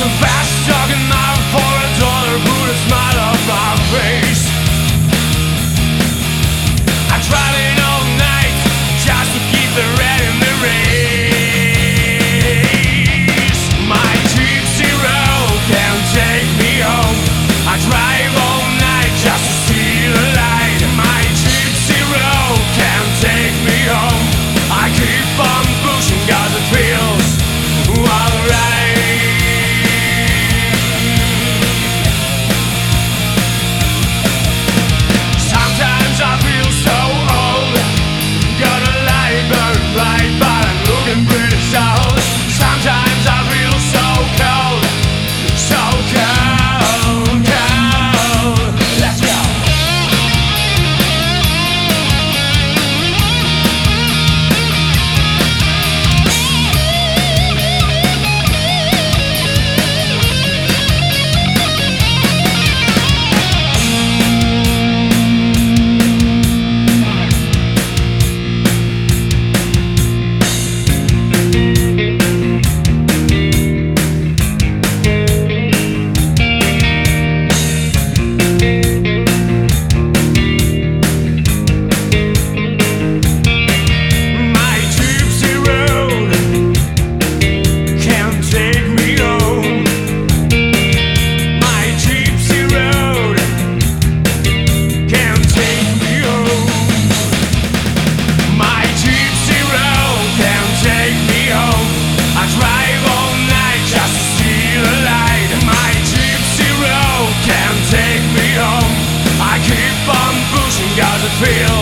So fast, talking out for $1, put a smile on my face. I tried it all night just to keep the red in the race. My gypsy road can't take me home. I drive all night just to see the light. My gypsy road can't take me home. I keep on pushing 'cause it feels alright. Sometimes I feel so old, got a light burn bright, but I'm looking pretty sold. Sometimes I feel so cold, so cold, cold. Let's go. Feel